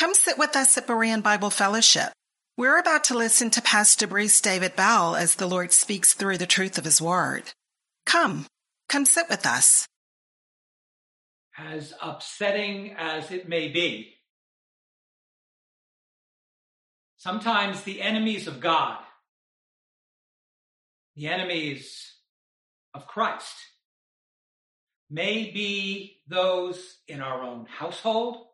Come sit with us at Berean Bible Fellowship. We're about to listen to Pastor Bruce David Bell as the Lord speaks through the truth of his word. Come sit with us. As upsetting as it may be, sometimes the enemies of God, the enemies of Christ, may be those in our own household,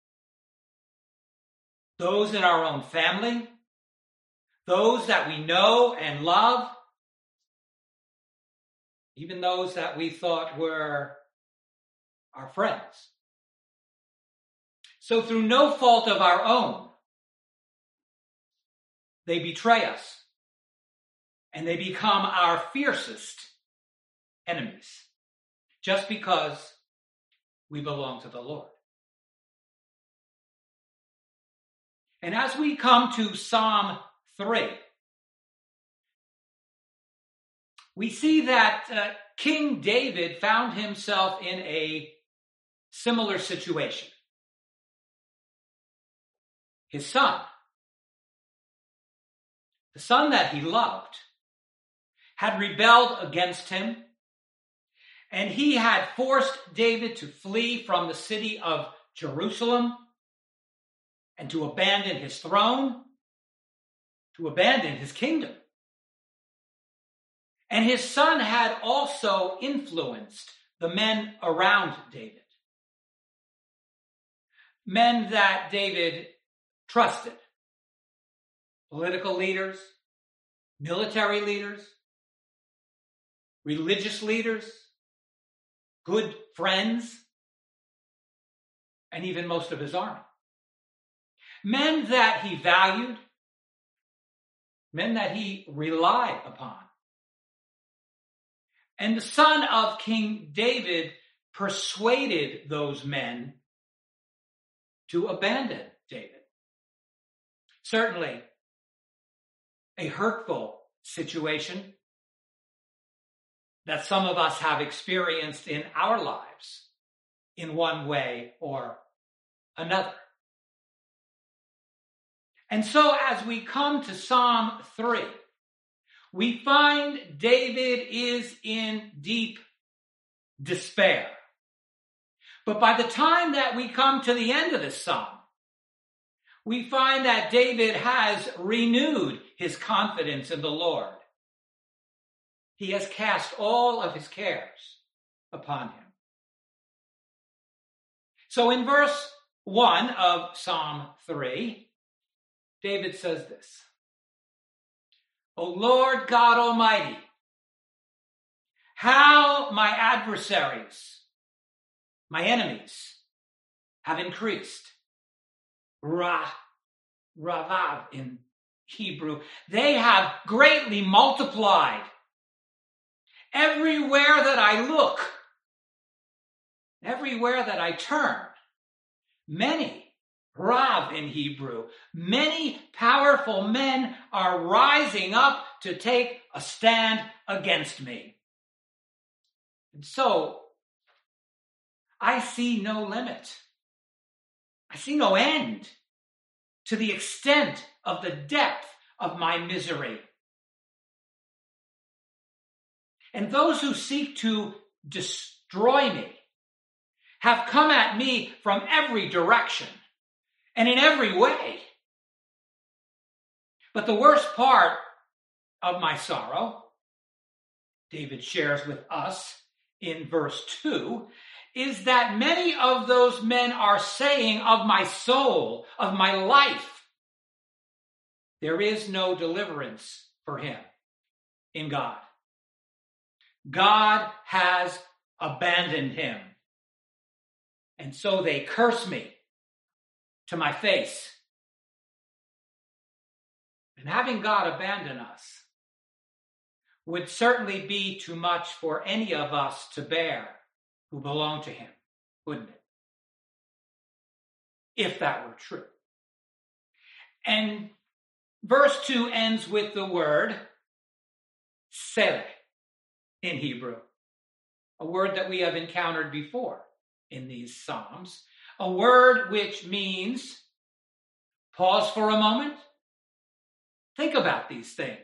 those in our own family, those that we know and love, even those that we thought were our friends. So through no fault of our own, they betray us and they become our fiercest enemies just because we belong to the Lord. And as we come to Psalm 3, we see that King David found himself in a similar situation. His son, the son that he loved, had rebelled against him, and he had forced David to flee from the city of Jerusalem and to abandon his throne, to abandon his kingdom. And his son had also influenced the men around David. Men that David trusted. Political leaders, military leaders, religious leaders, good friends, and even most of his army. Men that he valued, men that he relied upon. And the son of King David persuaded those men to abandon David. Certainly a hurtful situation that some of us have experienced in our lives in one way or another. And so as we come to Psalm 3, we find David is in deep despair. But by the time that we come to the end of this psalm, we find that David has renewed his confidence in the Lord. He has cast all of his cares upon him. So in verse 1 of Psalm 3, David says this: O Lord God Almighty, how my adversaries, my enemies, have increased. Ravav in Hebrew. They have greatly multiplied. Everywhere that I look, everywhere that I turn, many, Rav in Hebrew, many powerful men are rising up to take a stand against me. And so, I see no limit. I see no end to the extent of the depth of my misery. And those who seek to destroy me have come at me from every direction and in every way. But the worst part of my sorrow, David shares with us in verse 2, is that many of those men are saying of my soul, of my life, there is no deliverance for him in God. God has abandoned him. And so they curse me to my face. And having God abandon us would certainly be too much for any of us to bear who belong to him, wouldn't it? If that were true. And verse 2 ends with the word Selah in Hebrew, a word that we have encountered before in these Psalms, a word which means Pause for a moment. Think about these things.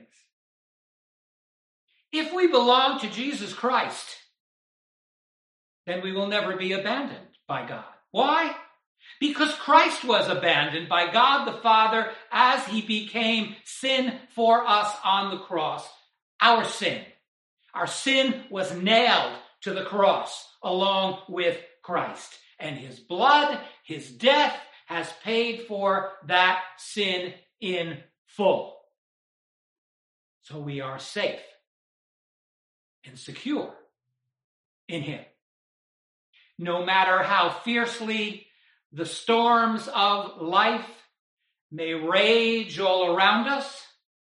If we belong to Jesus Christ, then we will never be abandoned by God. Why? Because Christ was abandoned by God the Father as he became sin for us on the cross. Our sin was nailed to the cross along with Christ. And his blood, his death, has paid for that sin in full. So we are safe and secure in him. No matter how fiercely the storms of life may rage all around us,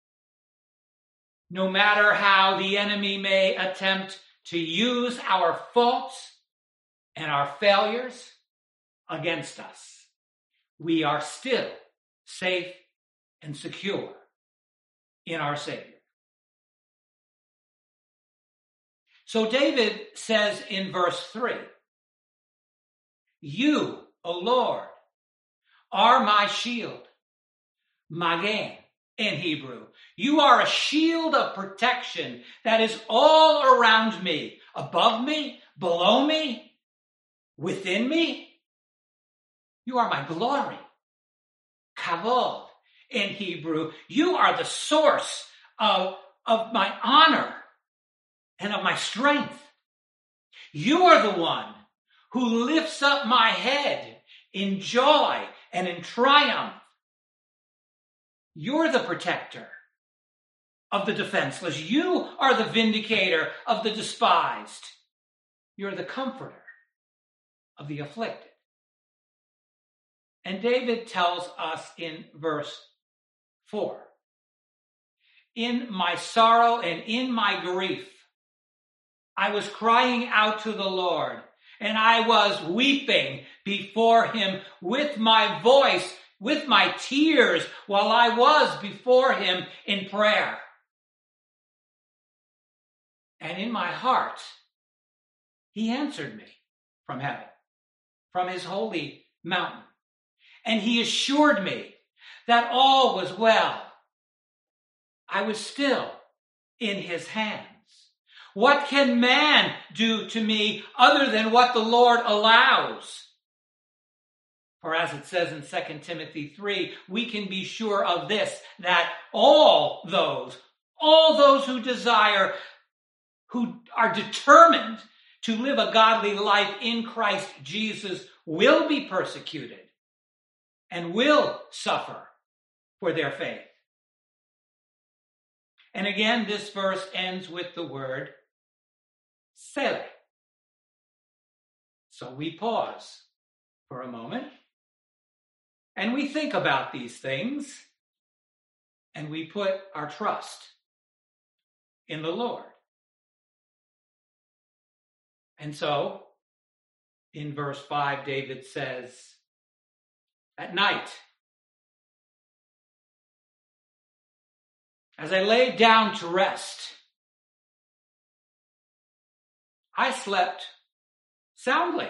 no matter how the enemy may attempt to use our faults and our failures against us, we are still safe and secure in our Savior. So David says in verse 3, "You, O Lord, are my shield," magen in Hebrew. You are a shield of protection that is all around me, above me, below me, within me. You are my glory, kavod in Hebrew. You are the source of my honor and of my strength. You are the one who lifts up my head in joy and in triumph. You're the protector of the defenseless. You are the vindicator of the despised. You're the comforter of the afflicted. And David tells us in verse 4, "In my sorrow and in my grief, I was crying out to the Lord, and I was weeping before him with my voice, with my tears, while I was before him in prayer. And in my heart, he answered me from heaven, from his holy mountain. And he assured me that all was well. I was still in his hands. What can man do to me other than what the Lord allows? For as it says in 2 Timothy 3, we can be sure of this, that all those who desire, who are determined to live a godly life in Christ Jesus will be persecuted and will suffer for their faith. And again, this verse ends with the word Selah. So we pause for a moment and we think about these things and we put our trust in the Lord. And so, in verse 5, David says, at night, as I laid down to rest, I slept soundly.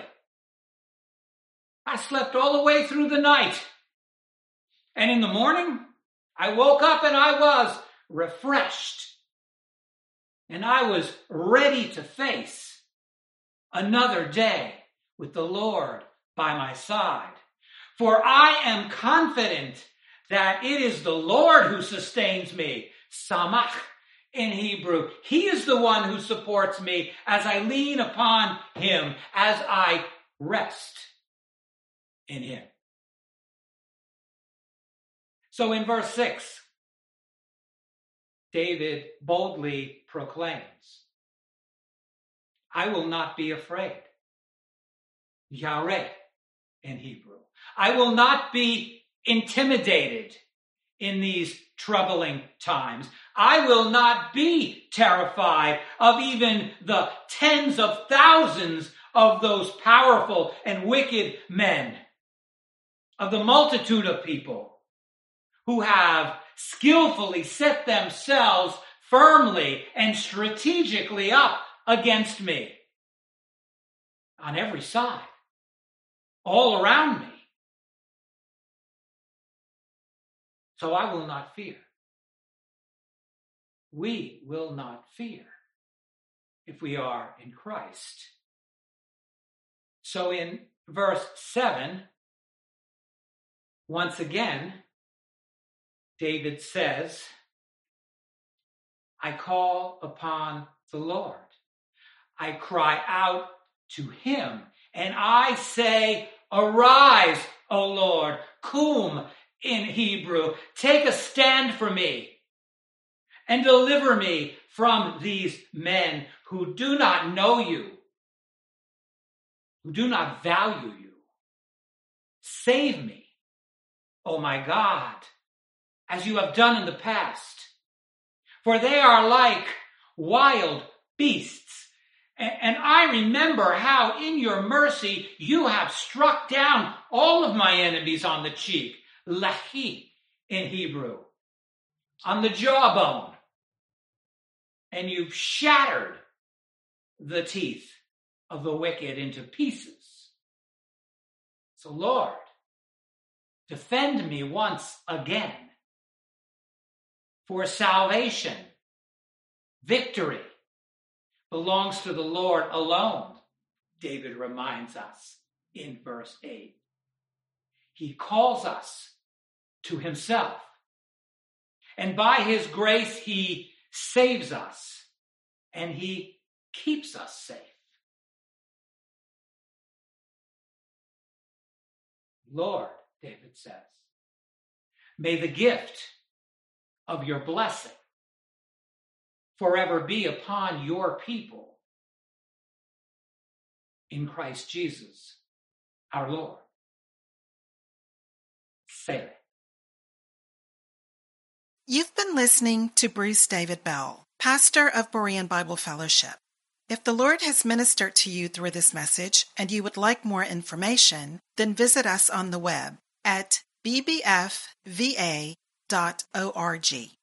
I slept all the way through the night. And in the morning, I woke up and I was refreshed. And I was ready to face another day with the Lord by my side. For I am confident that it is the Lord who sustains me. Samach in Hebrew. He is the one who supports me as I lean upon him, as I rest in him. So in verse 6, David boldly proclaims, I will not be afraid. Yareh in Hebrew. I will not be intimidated in these troubling times. I will not be terrified of even the tens of thousands of those powerful and wicked men, of the multitude of people who have skillfully set themselves firmly and strategically up against me on every side, all around me. So I will not fear. We will not fear if we are in Christ. So in verse 7, once again, David says, I call upon the Lord. I cry out to him, and I say, arise, O Lord, kum in Hebrew. Take a stand for me and deliver me from these men who do not know you, who do not value you. Save me, O my God, as you have done in the past. For they are like wild beasts. And I remember how in your mercy you have struck down all of my enemies on the cheek, lahi in Hebrew, on the jawbone. And you've shattered the teeth of the wicked into pieces. So Lord, defend me once again. For salvation, victory belongs to the Lord alone, David reminds us in verse 8. He calls us to himself, and by his grace he saves us, and he keeps us safe. Lord, David says, may the gift of your blessing forever be upon your people in Christ Jesus, our Lord. Selah. You've been listening to Bruce David Bell, pastor of Berean Bible Fellowship. If the Lord has ministered to you through this message and you would like more information, then visit us on the web at bbfva.org.